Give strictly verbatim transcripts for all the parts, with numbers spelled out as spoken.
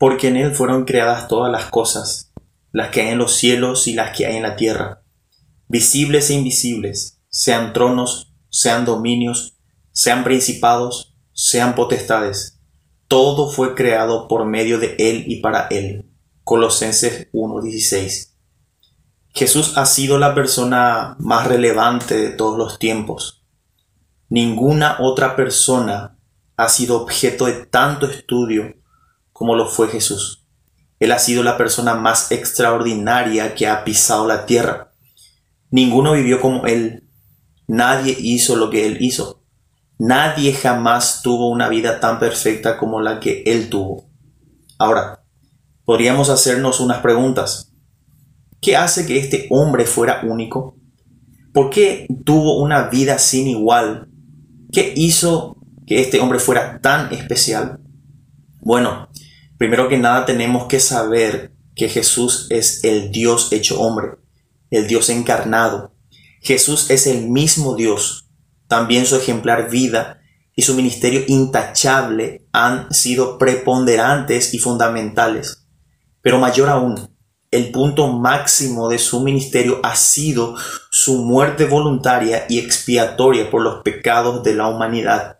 porque en Él fueron creadas todas las cosas, las que hay en los cielos y las que hay en la tierra, visibles e invisibles, sean tronos, sean dominios, sean principados, sean potestades. Todo fue creado por medio de Él y para Él. Colosenses uno dieciséis. Jesús ha sido la persona más relevante de todos los tiempos. Ninguna otra persona ha sido objeto de tanto estudio como lo fue Jesús. Él ha sido la persona más extraordinaria que ha pisado la tierra. Ninguno vivió como Él. Nadie hizo lo que Él hizo. Nadie jamás tuvo una vida tan perfecta como la que Él tuvo. Ahora, podríamos hacernos unas preguntas. ¿Qué hace que este hombre fuera único? ¿Por qué tuvo una vida sin igual? ¿Qué hizo que este hombre fuera tan especial? Bueno, primero que nada tenemos que saber que Jesús es el Dios hecho hombre, el Dios encarnado. Jesús es el mismo Dios. También su ejemplar vida y su ministerio intachable han sido preponderantes y fundamentales. Pero mayor aún, el punto máximo de su ministerio ha sido su muerte voluntaria y expiatoria por los pecados de la humanidad.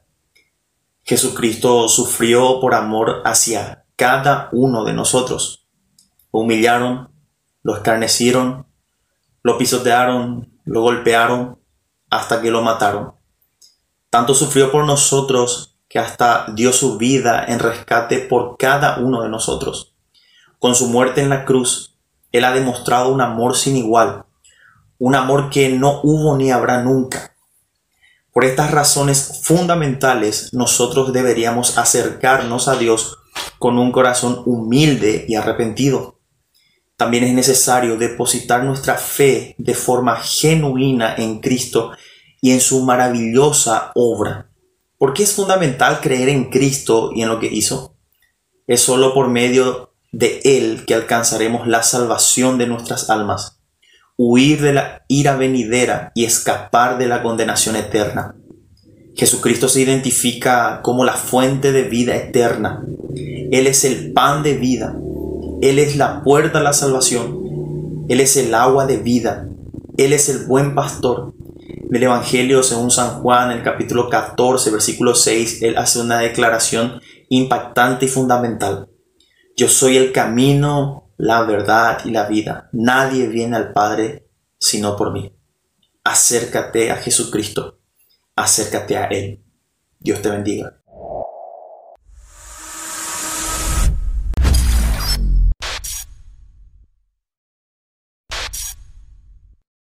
Jesucristo sufrió por amor hacia cada uno de nosotros. Lo humillaron, lo escarnecieron, lo pisotearon, lo golpearon, hasta que lo mataron. Tanto sufrió por nosotros que hasta dio su vida en rescate por cada uno de nosotros. Con su muerte en la cruz, Él ha demostrado un amor sin igual, un amor que no hubo ni habrá nunca. Por estas razones fundamentales, nosotros deberíamos acercarnos a Dios con un corazón humilde y arrepentido. También es necesario depositar nuestra fe de forma genuina en Cristo y en su maravillosa obra. ¿Por qué es fundamental creer en Cristo y en lo que hizo? Es solo por medio de Él que alcanzaremos la salvación de nuestras almas, huir de la ira venidera y escapar de la condenación eterna. Jesucristo se identifica como la fuente de vida eterna. Él es el pan de vida. Él es la puerta a la salvación. Él es el agua de vida. Él es el buen pastor. En el Evangelio según San Juan, en el capítulo catorce, versículo seis, Él hace una declaración impactante y fundamental. Yo soy el camino, la verdad y la vida. Nadie viene al Padre sino por mí. Acércate a Jesucristo. Acércate a Él. Dios te bendiga.